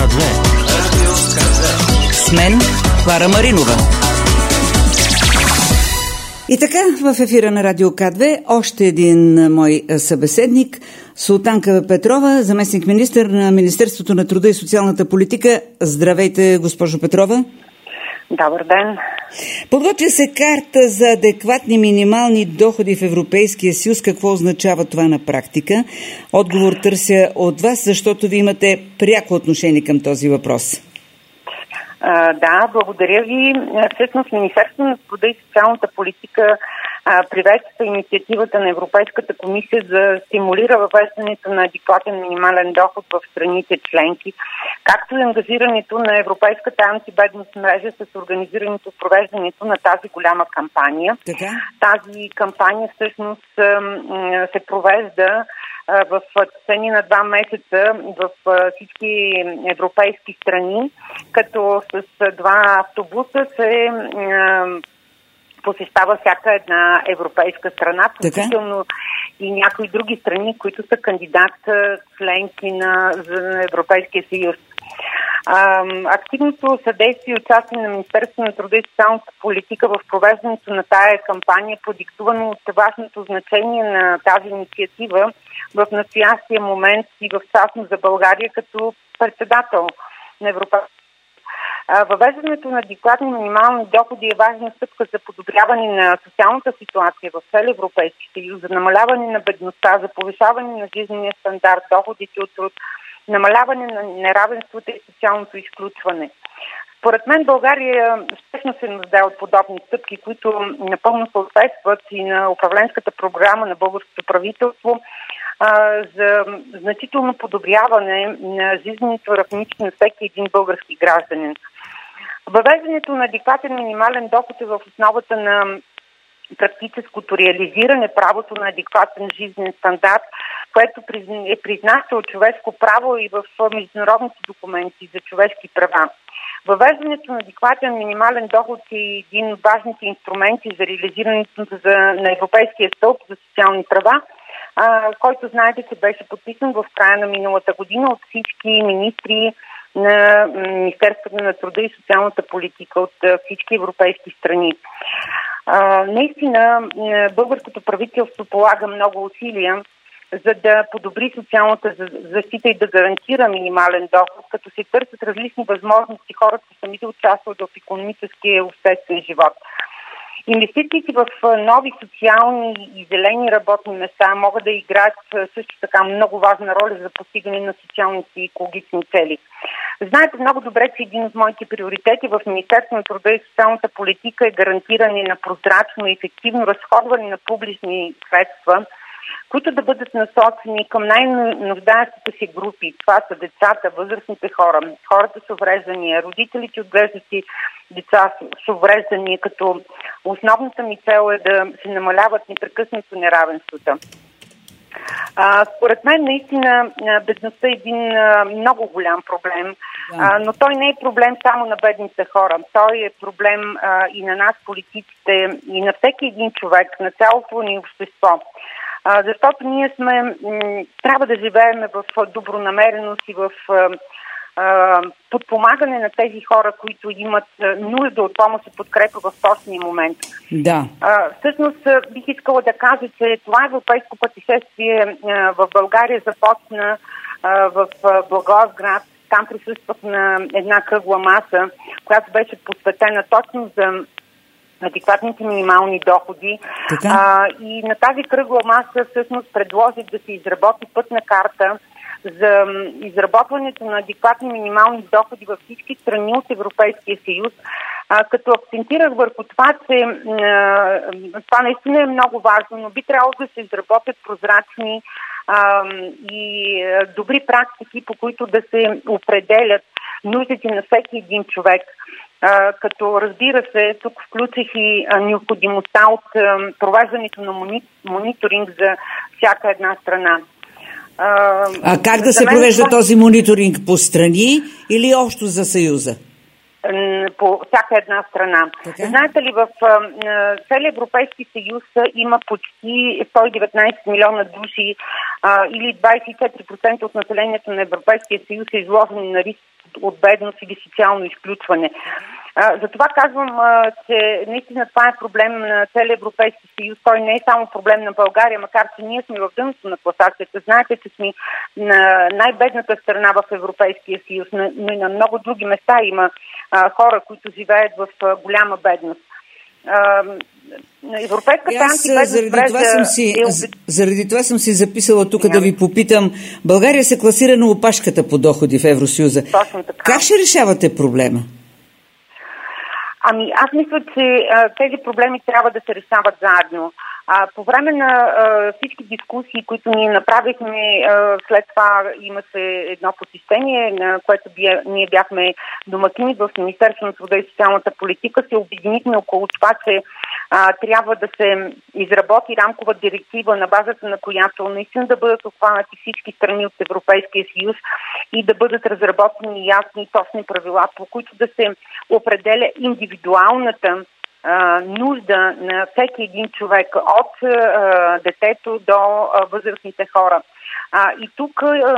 К2. Радио К2. С мен Клара Маринова. И така, в ефира на Радио К2 още един мой събеседник, Султанка Петрова, заместник-министър на Министерството на труда и социалната политика. Здравейте, госпожо Петрова. Добър ден. Подготвя се карта за адекватни минимални доходи в Европейския съюз. Какво означава това на практика? Отговор търся от вас, защото ви имате пряко отношение към този въпрос. Да, благодаря ви. Всъщност Министерството на труда и социалната политика приветства инициативата на Европейската комисия за стимулира въвеждането на адекватен минимален доход в страните членки, както и ангажирането на Европейската антибедност мрежа с организирането и провеждането на тази голяма кампания. Така? Тази кампания всъщност се провежда в течение на 2 месеца в всички европейски страни, като с 2 автобуса се посещава всяка една европейска страна, включително и някои други страни, които са кандидат членки на Европейския съюз. Активното съдействие и участие на Министерството на труда и социалната политика в провеждането на тая кампания е продиктувано от важното значение на тази инициатива в настоящия момент и в частност за България като председател на Европейския. Въвеждането на адекватни минимални доходи е важна стъпка за подобряване на социалната ситуация в цел Европейски съюз, за намаляване на бедността, за повишаване на жизнения стандарт, доходите от труд, намаляване на неравенството и социалното изключване. Според мен България спешно се нуждае от подобни стъпки, които напълно съответстват и на управленската програма на българското правителство за значително подобряване на жизненото равнище на всеки един български гражданин. Въвеждането на адекватен минимален доход е в основата на практическото реализиране правото на адекватен жизнен стандарт, което е признато човешко право и в международните документи за човешки права. Въвеждането на адекватен минимален доход е един от важните инструменти за реализирането на Европейския стълб за социални права, който знаете, че беше подписан в края на миналата година от всички министри на Министерството на труда и социалната политика от всички европейски страни. Наистина, българското правителство полага много усилия, за да подобри социалната защита и да гарантира минимален доход, като се търсят различни възможности хората сами да участват в икономическия и обществен живот. Инвестициите в нови социални и зелени работни места могат да играят също така много важна роля за постигане на социалните и екологични цели. Знаете много добре, че един от моите приоритети в Министерството на труда и социалната политика е гарантиране на прозрачно и ефективно разходване на публични средства, които да бъдат насочени към най-нуждаещите се групи. Това са децата, възрастните хора, хората с увреждания, родителите, отглеждащи деца с увреждания, като основната ми цел е да се намаляват непрекъснато неравенствата. Според мен наистина бедността е един много голям проблем, но той не е проблем само на бедните хора. Той е проблем и на нас, политиците, и на всеки един човек, на цялото ни общество. Защото ние трябва да живеем в добронамереност и в подпомагане на тези хора, които имат нужда от помощ и подкрепа в точния момент. Да. Всъщност бих искала да кажа, че това европейско пътешествие в България започна в Благоевград. Там присъствах на една кръгла маса, която беше посветена точно за адекватните минимални доходи. И на тази кръгла маса всъщност предложих да се изработи пътна карта за изработването на адекватни минимални доходи във всички страни от Европейския съюз, като акцентирах върху това, че това наистина е много важно, но би трябвало да се изработят прозрачни и добри практики, по които да се определят нуждите на всеки един човек. Като разбира се, тук включих и необходимостта от провеждането на мониторинг за всяка една страна. Как да се провежда този мониторинг по страни или общо за Съюза? по всяка една страна. Така? Знаете ли, в целия Европейски съюз има почти 119 милиона души или 24% от населението на Европейския съюз е изложено на риск от бедност или социално изключване. Затова казвам, че наистина това е проблем на целия Европейски съюз. Той не е само проблем на България, макар че ние сме в дъното на класацията. Знаете, че сме на най-бедната страна в Европейския съюз, но и на много други места има хора, които живеят в голяма бедност. Европейската антибедност заради това съм си записала тук да ви попитам. България се класира на опашката по доходи в Евросъюза. Как ще решавате проблема? Ами, аз мисля, че тези проблеми трябва да се решават заедно. По време на всички дискусии, които ние направихме, след това имаше едно посещение, на което ние бяхме домакини в Министерството на труда и социалната политика, се обединихме около това, че трябва да се изработи рамкова директива, на базата на която наистина да бъдат обхванати всички страни от Европейския съюз и да бъдат разработени ясни и точни правила, по които да се определя индивидуалната нужда на всеки един човек, от детето до възрастните хора. И тук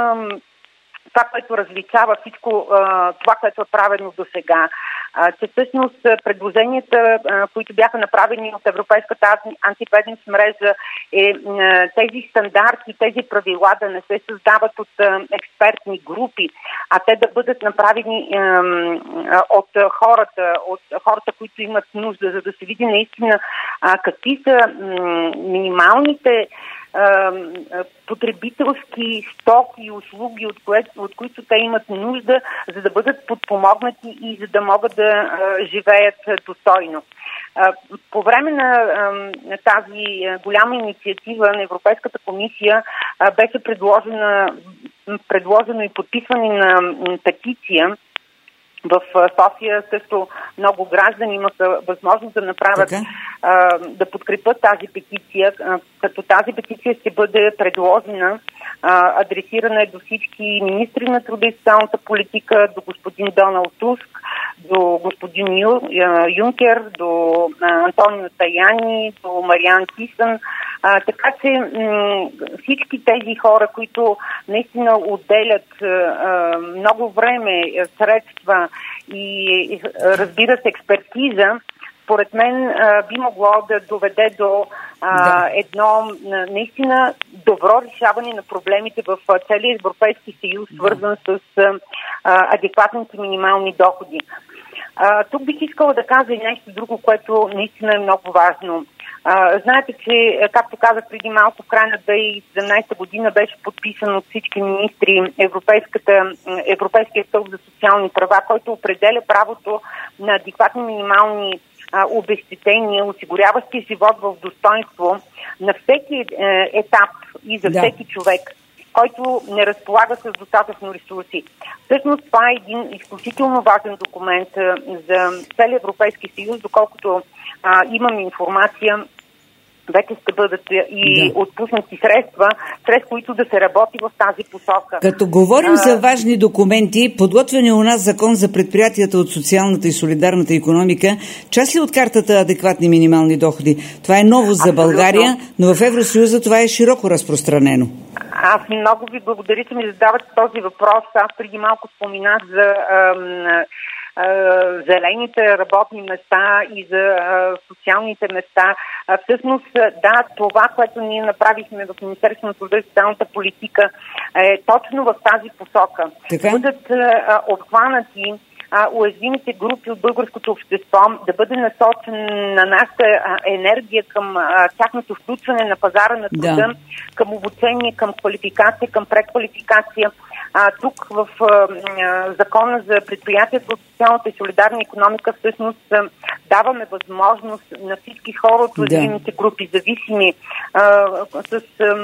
това, което различава всичко това, което е правено до сега, че всъщност предложенията, които бяха направени от Европейската антибедност мрежа, е тези стандарти, тези правила да не се създават от експертни групи, а те да бъдат направени от хората, които имат нужда, за да се види наистина какви са минималните потребителски стоки и услуги, от които те имат нужда, за да бъдат подпомогнати и за да могат да живеят достойно. По време на тази голяма инициатива на Европейската комисия беше предложено и подписване на петиция. В София също много граждани имаха възможност да направят, да подкрепят тази петиция, като тази петиция ще бъде предложена, адресирана е до всички министри на труда и социалната политика, до господин Доналд Туск, до господин Юнкер, до Антонио Таяни, до Мариан Тисън. Така че всички тези хора, които наистина отделят много време, средства и разбира се експертиза, според мен би могло да доведе до едно наистина добро решаване на проблемите в целия Европейски съюз, свързан с адекватните минимални доходи. Тук бих искала да кажа и нещо друго, което наистина е много важно. Знаете, че, както казах преди малко, в края на 2017 година беше подписан от всички министри Европейския стълб за социални права, който определя правото на адекватни минимални обезщетения, осигуряващи живот в достоинство на всеки етап и за всеки човек, който не разполага с достатъчно ресурси. Всъщност това е един изключително важен документ за целия Европейски съюз, доколкото имам информация, вече ще бъдат и отпуснати средства, чрез които да се работи в тази посока. Като говорим за важни документи, подготвяне у нас закон за предприятията от социалната и солидарната икономика, част ли от картата адекватни минимални доходи? Това е ново за България, но в Евросъюза това е широко разпространено. Аз много ви благодаря, че ми задавате този въпрос. Аз преди малко споменах за зелените работни места и за социалните места. Всъщност, да, това, което ние направихме в Министерството на труда и социалната политика, е точно в тази посока. Да бъдат обхванати уязвимите групи от българското общество, да бъде насочена нашата енергия към тяхното включване на пазара на труда, към обучение, към квалификация, към преквалификация. Тук в закона за предприятието от социалната и солидарна икономика всъщност даваме възможност на всички хора от уязвимите групи, зависими с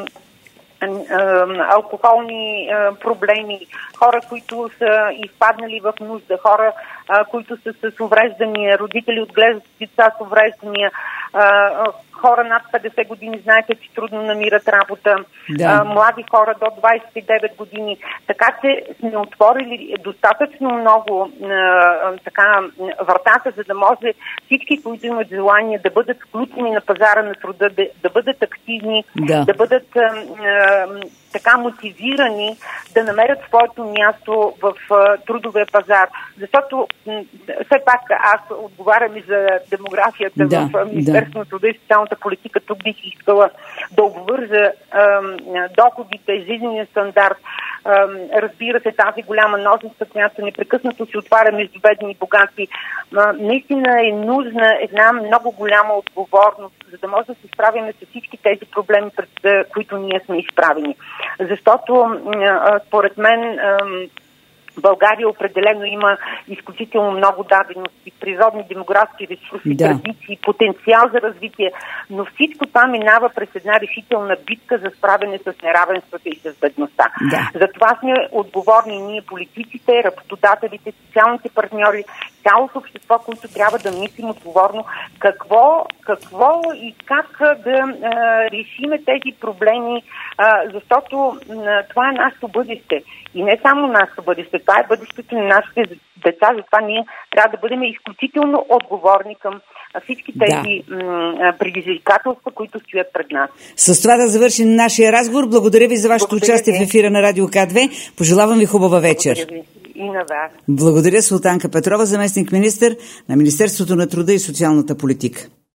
алкохолни проблеми, хора, които са изпаднали в нужда, хора, които са с увреждания, родители отглеждат деца с увреждания, хора над 50 години, знаете, че трудно намират работа, млади хора до 29 години. Така че сме отворили достатъчно много вратата, за да може всички, които имат желание да бъдат включени на пазара на труда, да бъдат активни, да бъдат така мотивирани да намерят своето място в трудовия пазар. Защото все пак аз отговарям и за демографията в Министерството на труда и социалната политика. Тук бих искала да обвържа доходите, жизнения стандарт, разбира се, тази голяма ножица, която непрекъснато се отваря между бедни и богати. Наистина е нужна една много голяма отговорност, за да може да се справим с всички тези проблеми, пред които ние сме изправени. Защото, според мен, България определено има изключително много дадености, природни, демографски ресурси, традиции, потенциал за развитие, но всичко това минава през една решителна битка за справяне с неравенствата и с бедността. Затова сме отговорни ние, политиците, работодателите, социалните партньори, цялото общество, които трябва да мислим отговорно какво и как да решиме тези проблеми, защото това е нашето бъдеще. И не само нашето бъдеще, това е бъдещето на нашите деца, затова ние трябва да бъдем изключително отговорни към всички тези предизвикателства, които стоят пред нас. С това да завършим нашия разговор. Благодаря ви за вашето участие в ефира на Радио К2. Пожелавам ви хубава вечер. Благодаря ви. И на вас. Благодаря, Султанка Петрова, заместник-министър на Министерството на труда и социалната политика.